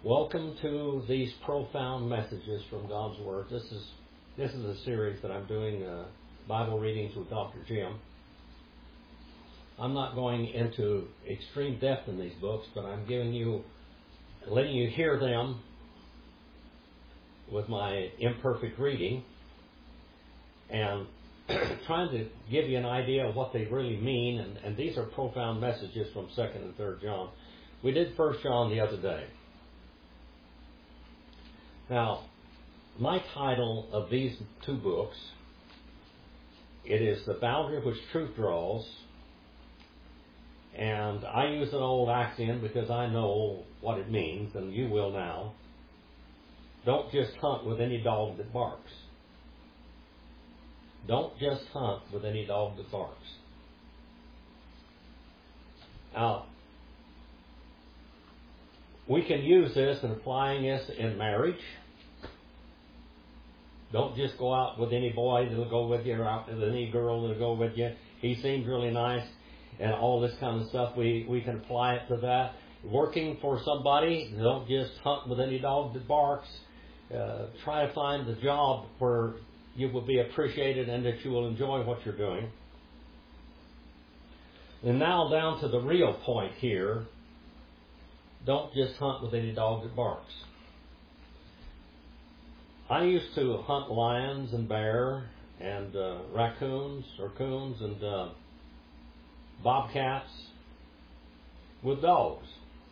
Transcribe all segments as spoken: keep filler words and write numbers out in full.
Welcome to these profound messages from God's Word. This is this is a series that I'm doing, uh, Bible readings with Doctor Jim. I'm not going into extreme depth in these books, but I'm giving you, letting you hear them with my imperfect reading and trying to give you an idea of what they really mean. And, and these are profound messages from Second and Third John. We did First John the other day. Now, my title of these two books, it is The Boundary Which Truth Draws, and I use an old axiom because I know what it means, and you will now. Don't just hunt with any dog that barks. Don't just hunt with any dog that barks. Now, we can use this in applying this in marriage. Don't just go out with any boy that'll go with you or out with any girl that'll go with you. He seems really nice and all this kind of stuff. We, we can apply it to that. Working for somebody, don't just hunt with any dog that barks. Uh, try to find the job where you will be appreciated and that you will enjoy what you're doing. And now down to the real point here. Don't just hunt with any dog that barks. I used to hunt lions and bear and uh, raccoons or coons and uh, bobcats with dogs.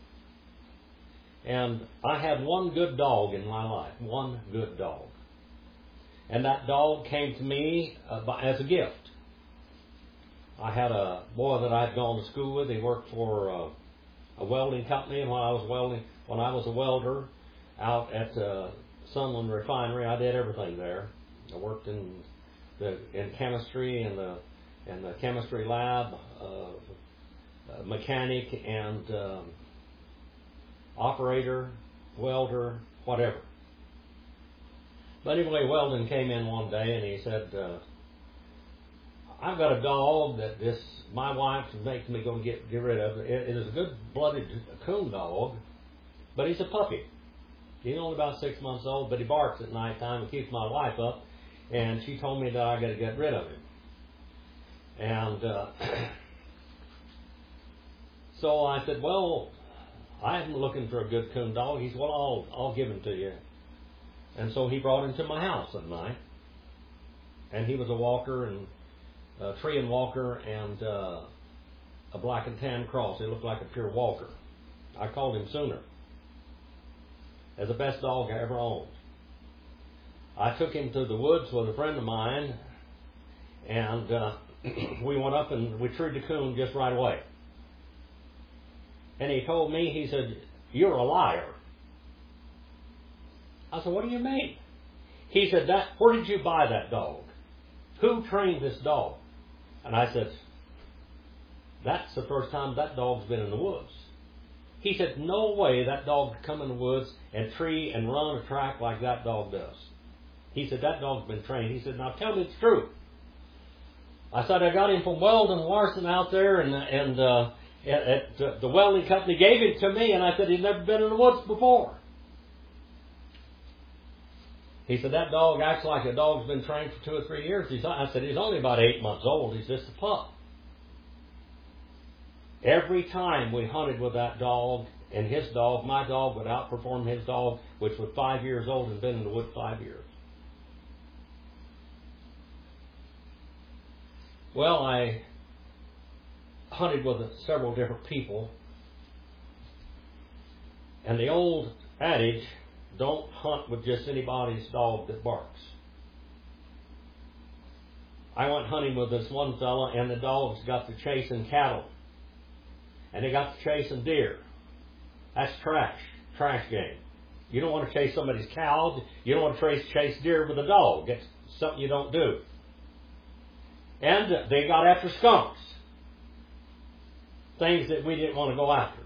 And I had one good dog in my life, one good dog. And that dog came to me uh, as a gift. I had a boy that I had gone to school with. He worked for uh, a welding company, and when I was welding, when I was a welder out at uh, Sunland Refinery, I did everything there. I worked in the in chemistry and the in the chemistry lab, uh, uh, mechanic and um, operator, welder, whatever. But anyway, Weldon came in one day and he said, uh, I've got a dog that this my wife makes me go get get rid of. It, it is a good-blooded coon dog, but he's a puppy. He's only about six months old, but he barks at nighttime and keeps my wife up. And she told me that I got to get rid of him. And uh, so I said, well, I'm looking for a good coon dog. He said, well, I'll I'll give him to you. And so he brought him to my house at night. And he was a walker and a tree and walker and uh, a black and tan cross. He looked like a pure walker. I called him Sooner. As the best dog I ever owned. I took him to the woods with a friend of mine, and uh, we went up and we treed the coon just right away. And he told me, he said, "You're a liar." I said, "What do you mean?" He said, "That. Where did you buy that dog? Who trained this dog?" And I said, "That's the first time that dog's been in the woods." He said, "No way that dog could come in the woods and tree and run a track like that dog does." He said, "That dog's been trained." He said, "Now tell me the truth." I said, "I got him from Weldon Larson out there, and and uh, at, at the welding company gave him to me." And I said, "He's never been in the woods before." He said, "That dog acts like a dog's been trained for two or three years." He's, I said, "He's only about eight months old. He's just a pup." Every time we hunted with that dog and his dog, my dog would outperform his dog, which was five years old and been in the woods five years. Well, I hunted with several different people, and the old adage, don't hunt with just anybody's dog that barks. I went hunting with this one fella, and the dogs got to chasing cattle. And they got to chasing deer. That's trash. Trash game. You don't want to chase somebody's cow. You don't want to chase, chase deer with a dog. That's something you don't do. And they got after skunks. Things that we didn't want to go after.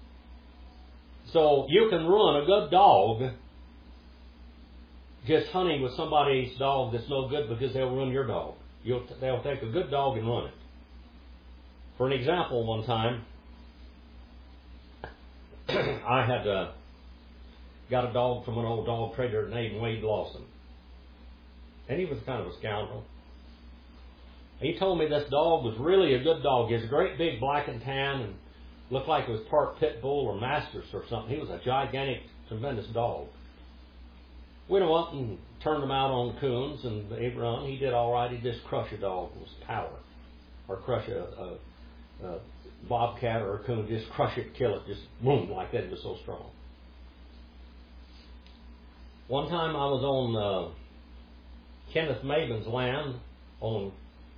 So you can ruin a good dog just hunting with somebody's dog that's no good because they'll ruin your dog. You'll, they'll take a good dog and run it. For an example, one time, I had uh, got a dog from an old dog trader named Wade Lawson. And he was kind of a scoundrel. He told me this dog was really a good dog. He was a great big black and tan and looked like it was part pit bull or Masters or something. He was a gigantic, tremendous dog. We went up and turned him out on coons, and they run. He did all right. He just crushed a dog with power. Or crush a, a, a bobcat or a coon, just crush it, kill it, just boom, like that. It was so strong. One time I was on uh, Kenneth Maben's land on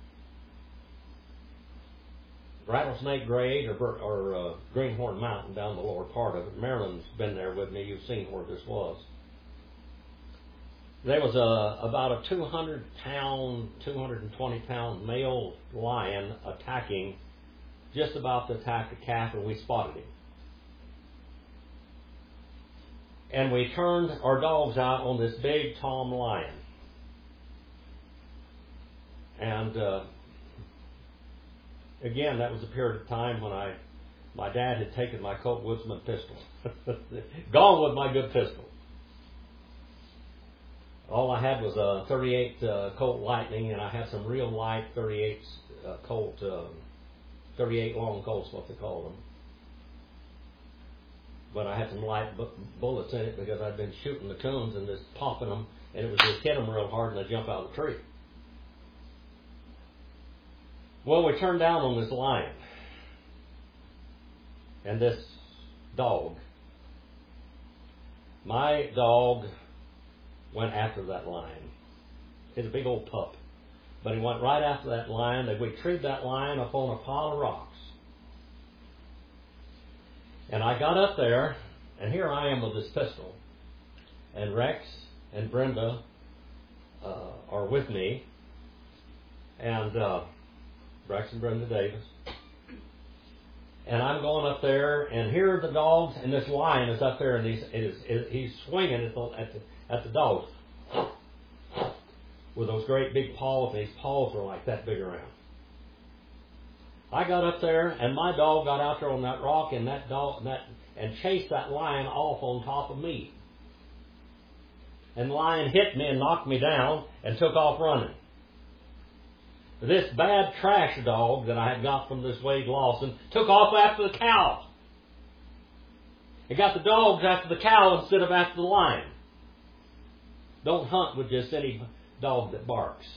Rattlesnake Grade or, or uh, Greenhorn Mountain down the lower part of it. Marilyn's been there with me. You've seen where this was. There was a, about a two hundred pound, two hundred twenty pound male lion attacking, just about to attack the calf, and we spotted him. And we turned our dogs out on this big tom lion. And uh, again, that was a period of time when I, my dad had taken my Colt Woodsman pistol. Gone with my good pistol. All I had was a thirty-eight uh, Colt Lightning, and I had some real light thirty-eight uh, Colt, uh, thirty-eight long Colts, what they call them. But I had some light bu- bullets in it because I'd been shooting the coons and just popping them, and it was just hit them real hard and they jump out of the tree. Well, we turned down on this lion and this dog. My dog went after that lion. He's a big old pup. But he went right after that lion, and we treed that lion up on a pile of rocks. And I got up there, and here I am with this pistol. And Rex and Brenda uh, are with me. And uh, Rex and Brenda Davis. And I'm going up there, and here are the dogs, and this lion is up there, and he's, it is, it, he's swinging at the, at the at the dogs with those great big paws, and his paws were like that big around. I got up there, and my dog got out there on that rock, and that dog that and chased that lion off on top of me. And the lion hit me and knocked me down and took off running. This bad trash dog that I had got from this Wade Lawson took off after the cow. It got the dogs after the cow instead of after the lion. Don't hunt with just any dog that barks.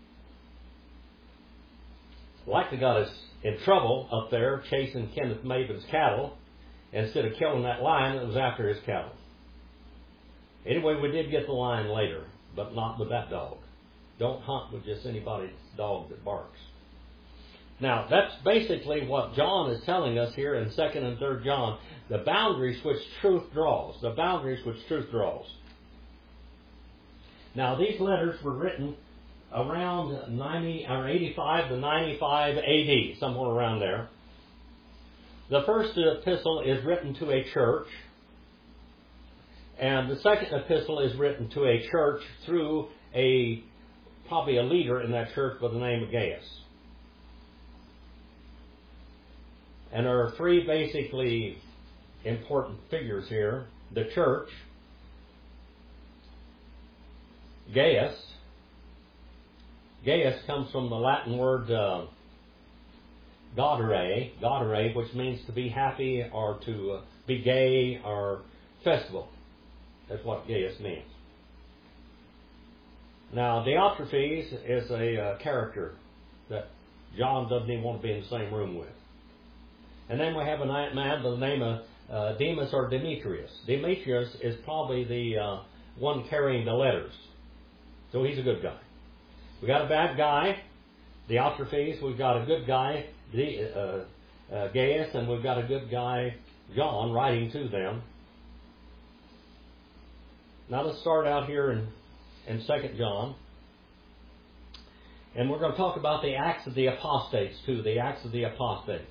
Likely got us in trouble up there chasing Kenneth Maben's cattle. Instead of killing that lion, it was after his cattle. Anyway, we did get the lion later, but not with that dog. Don't hunt with just anybody's dog that barks. Now, that's basically what John is telling us here in second and third John. The boundaries which truth draws. The boundaries which truth draws. Now, these letters were written around ninety or eighty-five to ninety-five A D, somewhere around there. The first epistle is written to a church, and the second epistle is written to a church through a probably a leader in that church by the name of Gaius. And there are three basically important figures here: the church, Gaius. Gaius comes from the Latin word uh, gaudere, gaudere, which means to be happy or to uh, be gay or festival. That's what Gaius means. Now, Diotrephes is a uh, character that John doesn't even want to be in the same room with. And then we have a man by the name of uh, Demas or Demetrius. Demetrius is probably the uh, one carrying the letters. So he's a good guy. We got a bad guy, Diotrephes. We've got a good guy, the, uh, uh, Gaius, and we've got a good guy, John, writing to them. Now let's start out here in, in Second John. And we're going to talk about the Acts of the Apostates, too, the Acts of the Apostates.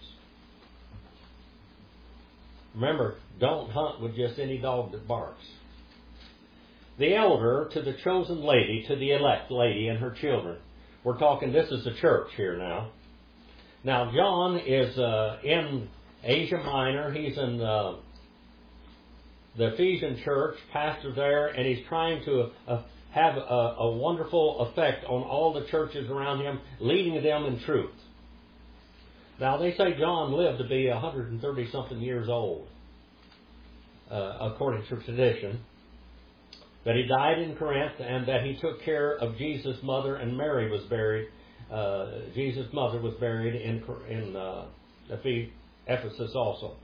Remember, don't hunt with just any dog that barks. The elder to the chosen lady, to the elect lady and her children. We're talking, this is the church here now. Now, John is uh, in Asia Minor. He's in uh, the Ephesian church, pastor there, and he's trying to uh, have a, a wonderful effect on all the churches around him, leading them in truth. Now, they say John lived to be one hundred thirty something years old, uh, according to tradition. That he died in Corinth, and that he took care of Jesus' mother, and Mary was buried. Uh, Jesus' mother was buried in in uh, Ephesus also.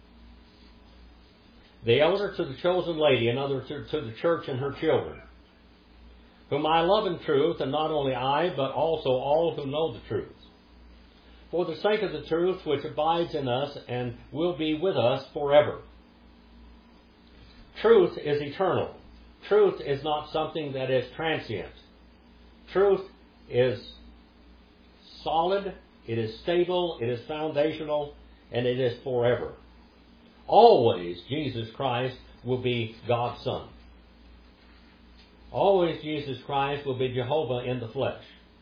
The elder to the chosen lady, another to, to the church and her children, whom I love in truth, and not only I, but also all who know the truth. For the sake of the truth which abides in us and will be with us forever. Truth is eternal. Truth is not something that is transient. Truth is solid, it is stable, it is foundational, and it is forever. Always Jesus Christ will be God's Son. Always Jesus Christ will be Jehovah in the flesh.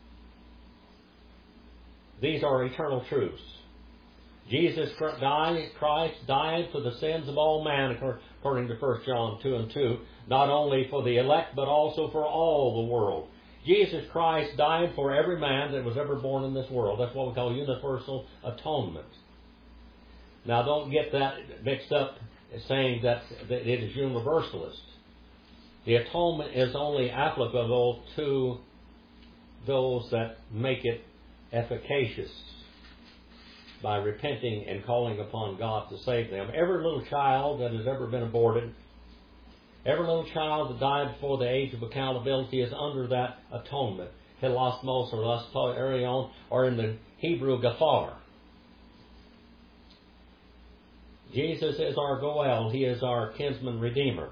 These are eternal truths. Jesus Christ died for the sins of all man, according to First John two and two, not only for the elect, but also for all the world. Jesus Christ died for every man that was ever born in this world. That's what we call universal atonement. Now, don't get that mixed up as saying that, that it is universalist. The atonement is only applicable to those that make it efficacious by repenting and calling upon God to save them. Every little child that has ever been aborted, every little child that died before the age of accountability is under that atonement. Hilasmos or Lasterion, or in the Hebrew, Gafar. Jesus is our Goel. He is our kinsman redeemer.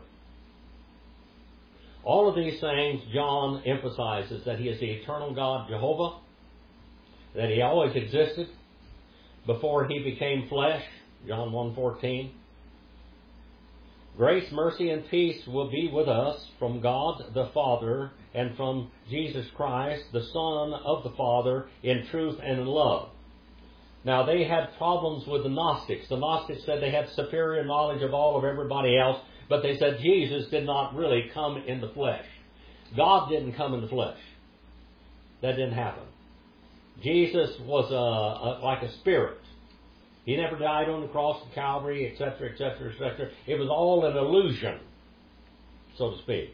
All of these things, John emphasizes that He is the eternal God, Jehovah, that He always existed before He became flesh, John one fourteen. Grace, mercy, and peace will be with us from God the Father and from Jesus Christ, the Son of the Father, in truth and in love. Now, they had problems with the Gnostics. The Gnostics said they had superior knowledge of all of everybody else, but they said Jesus did not really come in the flesh. God didn't come in the flesh. That didn't happen. Jesus was a, a, like a spirit. He never died on the cross of Calvary, et cetera, et cetera, et cetera. It was all an illusion, so to speak.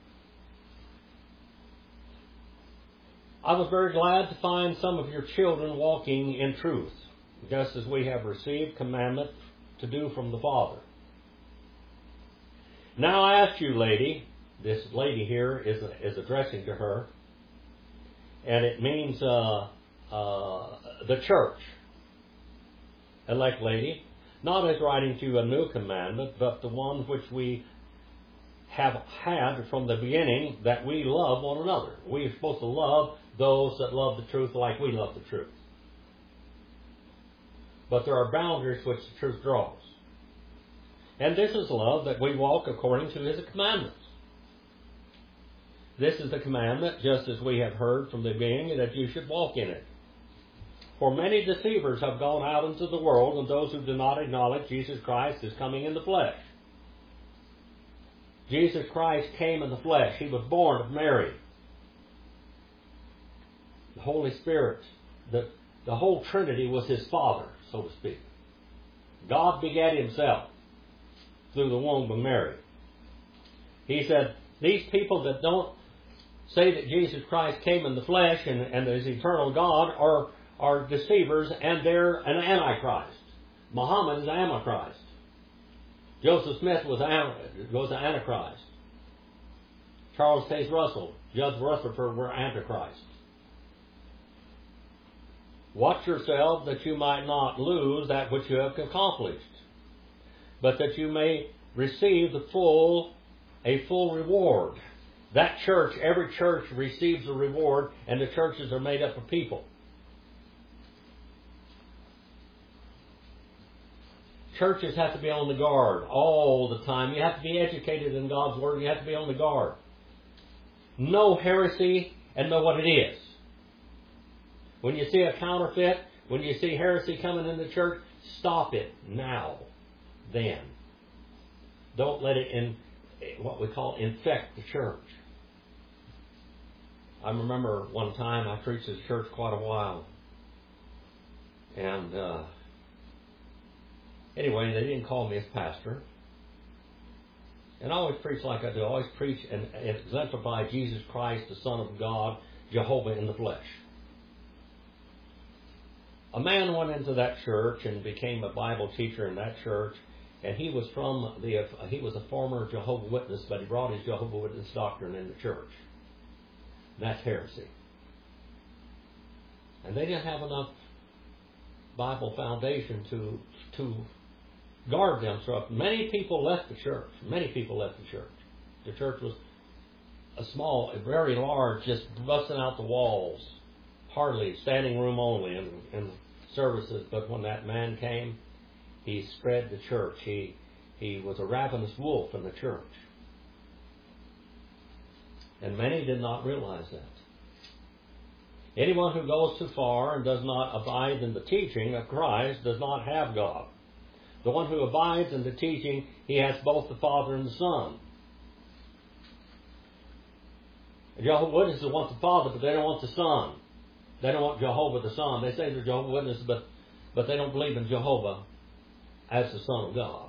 I was very glad to find some of your children walking in truth, just as we have received commandment to do from the Father. Now I ask you, lady, this lady here is, is addressing to her, and it means uh, uh, the church. Elect lady, not as writing to you a new commandment, but the one which we have had from the beginning, that we love one another. We are supposed to love those that love the truth like we love the truth. But there are boundaries which the truth draws. And this is love, that we walk according to His commandments. This is the commandment, just as we have heard from the beginning, that you should walk in it. For many deceivers have gone out into the world, and those who do not acknowledge Jesus Christ is coming in the flesh. Jesus Christ came in the flesh. He was born of Mary. The Holy Spirit, the, the whole Trinity was His Father, so to speak. God begat Himself through the womb of Mary. He said, these people that don't say that Jesus Christ came in the flesh and, and is eternal God are are deceivers, and they're an Antichrist. Muhammad is an Antichrist. Joseph Smith was an, was an Antichrist. Charles Taze Russell, Judge Rutherford were Antichrists. Watch yourself that you might not lose that which you have accomplished, but that you may receive the full, a full reward. That church, every church receives a reward, and the churches are made up of people. Churches have to be on the guard all the time. You have to be educated in God's Word. You have to be on the guard. Know heresy and know what it is. When you see a counterfeit, when you see heresy coming in the church, stop it now, then. Don't let it in what we call infect the church. I remember one time I preached at church quite a while. And uh, anyway, they didn't call me as pastor. And I always preach like I do. I always preach and exemplify Jesus Christ, the Son of God, Jehovah in the flesh. A man went into that church and became a Bible teacher in that church, and he was from the he was a former Jehovah's Witness, but he brought his Jehovah's Witness doctrine into church. That's heresy. And they didn't have enough Bible foundation to to guard themselves. Many people left the church. Many people left the church. The church was a small, very large, just busting out the walls. Hardly standing room only in, in services. But when that man came, he spread the church. He he was a ravenous wolf in the church. And many did not realize that. Anyone who goes too far and does not abide in the teaching of Christ does not have God. The one who abides in the teaching, he has both the Father and the Son. The Jehovah's Witnesses want the Father, but they don't want the Son. They don't want Jehovah the Son. They say they're Jehovah's Witnesses, but, but they don't believe in Jehovah as the Son of God.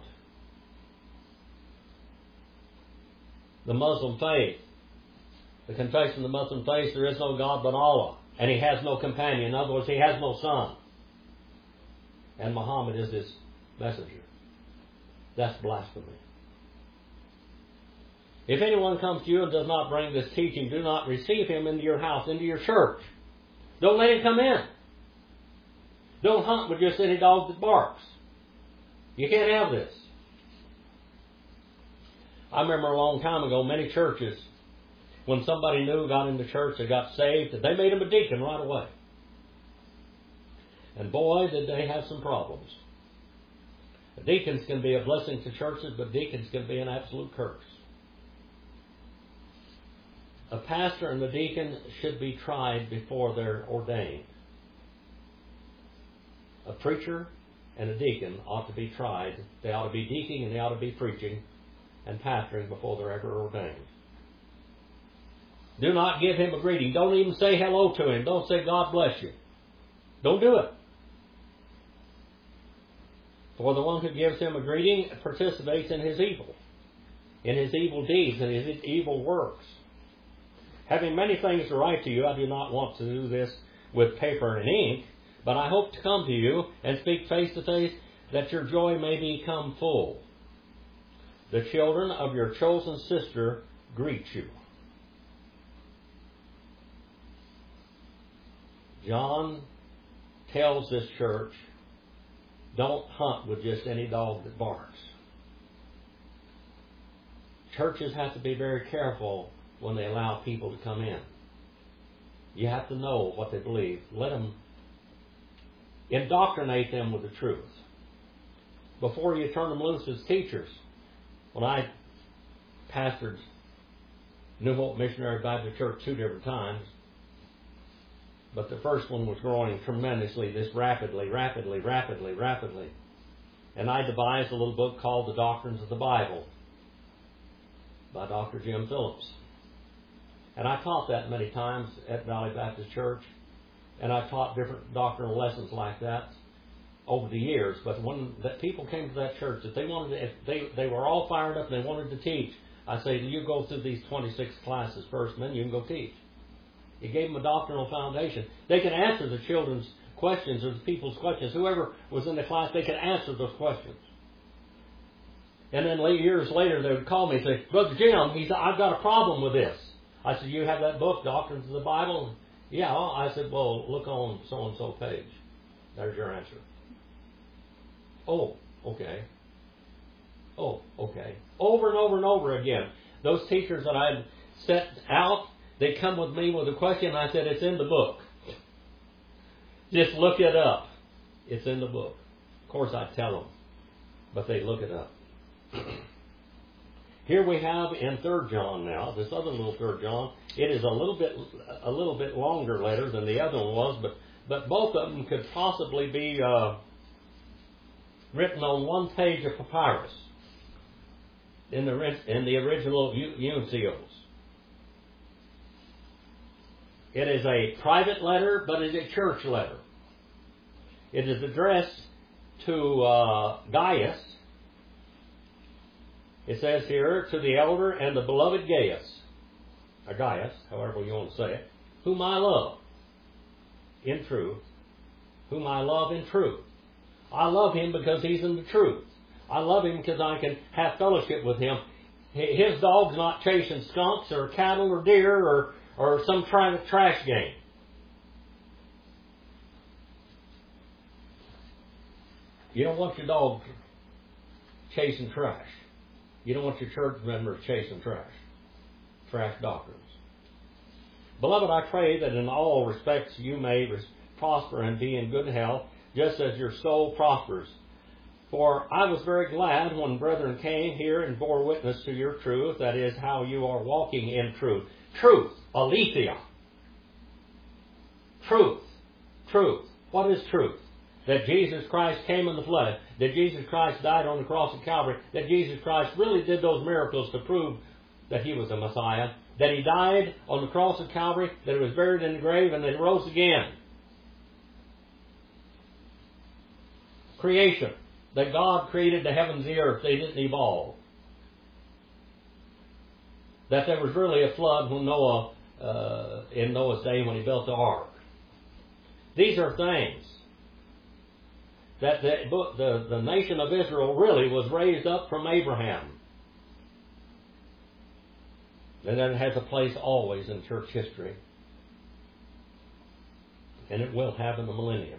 The Muslim faith, the confession of the Muslim faith, there is no God but Allah, and He has no companion. In other words, He has no son. And Muhammad is His messenger. That's blasphemy. If anyone comes to you and does not bring this teaching, do not receive him into your house, into your church. Don't let him come in. Don't hunt with just any dog that barks. You can't have this. I remember a long time ago, many churches, when somebody new got into church, they got saved, they made him a deacon right away. And boy, did they have some problems. Deacons can be a blessing to churches, but deacons can be an absolute curse. A pastor and a deacon should be tried before they're ordained. A preacher and a deacon ought to be tried. They ought to be deaconing and they ought to be preaching and pastoring before they're ever ordained. Do not give him a greeting. Don't even say hello to him. Don't say God bless you. Don't do it. For the one who gives him a greeting participates in his evil, in his evil deeds, and his evil works. Having many things to write to you, I do not want to do this with paper and ink, but I hope to come to you and speak face to face, that your joy may become full. The children of your chosen sister greet you. John tells this church, don't hunt with just any dog that barks. Churches have to be very careful when they allow people to come in. You have to know what they believe. Let them indoctrinate them with the truth before you turn them loose as teachers. When I pastored New Hope Missionary Baptist Church two different times, but the first one was growing tremendously, this rapidly, rapidly, rapidly, rapidly. And I devised a little book called The Doctrines of the Bible by Doctor Jim Phillips. And I taught that many times at Valley Baptist Church. And I taught different doctrinal lessons like that over the years. But when that people came to that church, if they wanted to, if they, they were all fired up and they wanted to teach, I say, you go through these twenty-six classes first, and then you can go teach. It gave them a doctrinal foundation. They could answer the children's questions or the people's questions. Whoever was in the class, they could answer those questions. And then years later, they would call me and say, Brother Jim, he said, I've got a problem with this. I said, you have that book, Doctrines of the Bible? Yeah. I said, well, look on so-and-so page. There's your answer. Oh, okay. Oh, okay. Over and over and over again. Those teachers that I'd set out, they come with me with a question, and I said, it's in the book. Just look it up. It's in the book. Of course, I tell them, but they look it up. Here we have in Third John now, this other little Third John. It is a little bit a little bit longer letter than the other one was, but, but both of them could possibly be uh, written on one page of papyrus. in the, in the original Uncials. It is a private letter, but it is a church letter. It is addressed to uh, Gaius. It says here, to the elder and the beloved Gaius, or Gaius, however you want to say it, whom I love in truth, whom I love in truth. I love him because he's in the truth. I love him because I can have fellowship with him. His dog's not chasing skunks or cattle or deer or, or some trying to trash game. You don't want your dog chasing trash. You don't want your church members chasing trash. Trash doctrines. Beloved, I pray that in all respects you may prosper and be in good health, just as your soul prospers. For I was very glad when brethren came here and bore witness to your truth, that is, how you are walking in truth. Truth, aletheia. Truth, truth. What is truth? That Jesus Christ came in the flesh, that Jesus Christ died on the cross of Calvary, that Jesus Christ really did those miracles to prove that he was a Messiah, that he died on the cross of Calvary, that he was buried in the grave, and then rose again. Creation. That God created the heavens and the earth. They didn't evolve. That there was really a flood when Noah, uh, in Noah's day when he built the ark. These are things that the, the, the nation of Israel really was raised up from Abraham. And that has a place always in church history. And it will have in the millennium.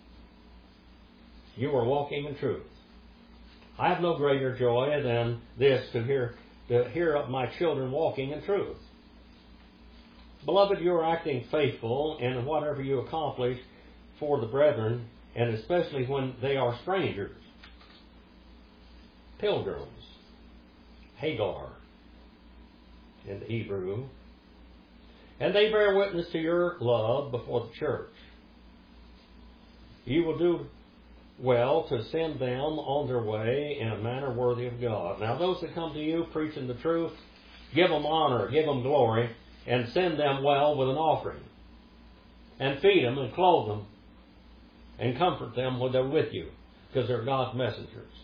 You are walking in truth. I have no greater joy than this, to hear, to hear of my children walking in truth. Beloved, you are acting faithful in whatever you accomplish for the brethren, and especially when they are strangers, pilgrims, Hagar in the Hebrew, and they bear witness to your love before the church. You will do well to send them on their way in a manner worthy of God. Now those that come to you preaching the truth, give them honor, give them glory, and send them well with an offering. And feed them and clothe them and comfort them when they're with you, because they're God's messengers.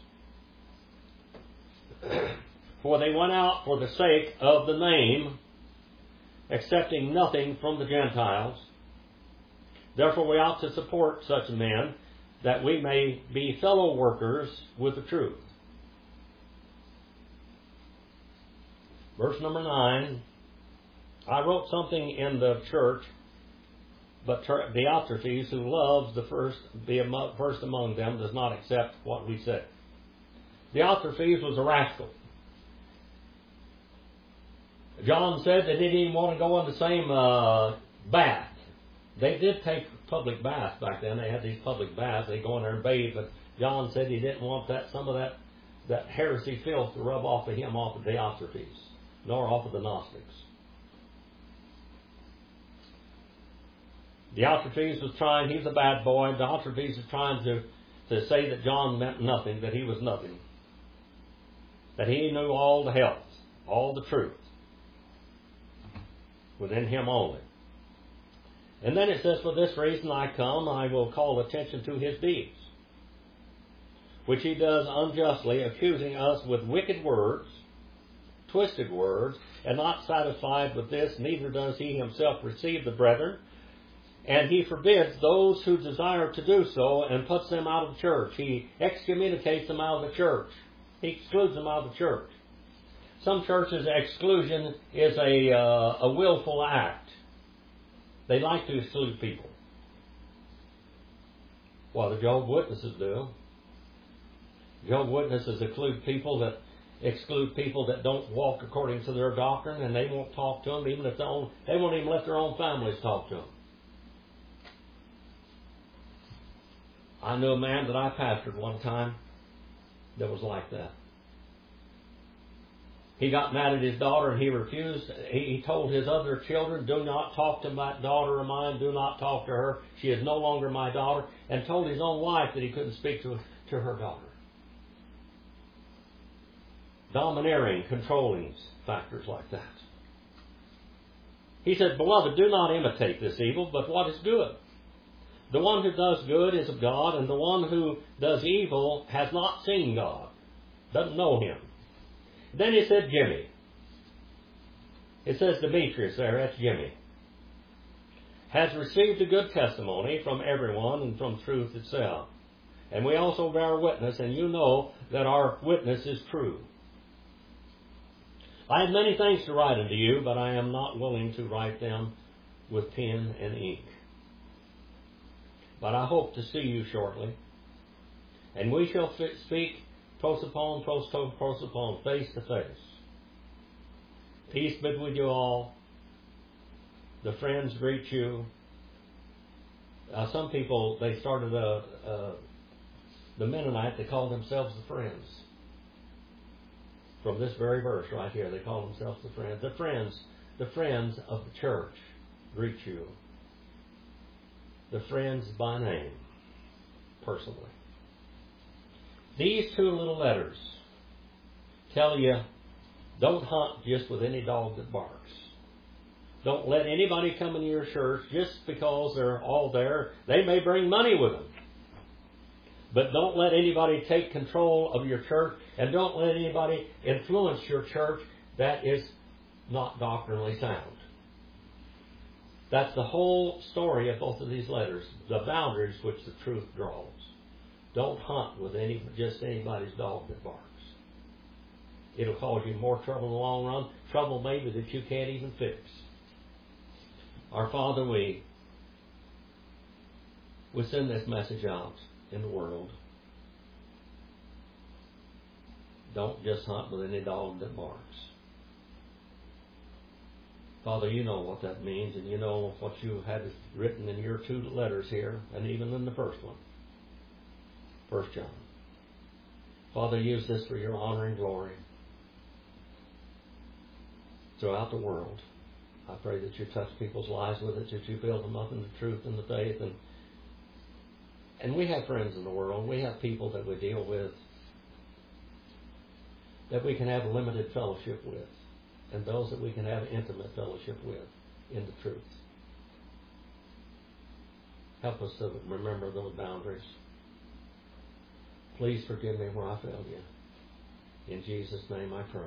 For they went out for the sake of the name, accepting nothing from the Gentiles. Therefore we ought to support such men, that we may be fellow workers with the truth. Verse number nine. I wrote something in the church, but Diotrephes, who loves the first, be first among them, does not accept what we say. Diotrephes was a rascal. John said they didn't even want to go in the same uh, bath. They did take public baths back then. They had these public baths. They go in there and bathe. But John said he didn't want that some of that, that heresy filth to rub off of him, off of Diotrephes, nor off of the Gnostics. Diotrephes was trying, he was a bad boy. Diotrephes was trying to, to say that John meant nothing, that he was nothing. That he knew all the health, all the truth, within him only. And then it says, for this reason I come, I will call attention to his deeds, which he does unjustly, accusing us with wicked words, twisted words, and not satisfied with this, neither does he himself receive the brethren, and he forbids those who desire to do so, and puts them out of the church. He excommunicates them out of the church. He excludes them out of the church. Some churches, exclusion is a, uh, a willful act. They like to exclude people. Well, the Jehovah's Witnesses do. Jehovah's Witnesses exclude people that exclude people that don't walk according to their doctrine, and they won't talk to them, even if they own, they won't even let their own families talk to them. I knew a man that I pastored one time that was like that. He got mad at his daughter and he refused. He, he told his other children, do not talk to my daughter of mine. Do not talk to her. She is no longer my daughter. And told his own wife that he couldn't speak to, to her daughter. domineering, controlling factors like that. He said, beloved, do not imitate this evil, but what is good. The one who does good is of God, and the one who does evil has not seen God, doesn't know Him. Then he said, Jimmy. It says Demetrius there, that's Jimmy. Has received a good testimony from everyone and from truth itself. And we also bear witness, and you know that our witness is true. I have many things to write unto you, but I am not willing to write them with pen and ink. But I hope to see you shortly, and we shall speak prosopon, prosopon, face to face. Peace be with you all. The friends greet you. Uh, some people, they started a, a the Mennonite, they called themselves the Friends. From this very verse right here, they call themselves the Friends. The friends, the friends of the church greet you. The friends by name, personally. These two little letters tell you, don't hunt just with any dog that barks. Don't let anybody come into your church just because they're all there. They may bring money with them. But don't let anybody take control of your church, and don't let anybody influence your church that is not doctrinally sound. That's the whole story of both of these letters, the boundaries which the truth draws. Don't hunt with any just anybody's dog that barks. It'll cause you more trouble in the long run, trouble maybe that you can't even fix. Our Father, we, we send this message out in the world. Don't just hunt with any dog that barks. Father, you know what that means, and you know what you had written in your two letters here, and even in the first one, First John. Father, use this for your honor and glory throughout the world. I pray that you touch people's lives with it, that you build them up in the truth and the faith. And, and we have friends in the world. We have people that we deal with that we can have limited fellowship with, and those that we can have intimate fellowship with in the truth. Help us to remember those boundaries. Please forgive me where I failed you. In Jesus' name I pray.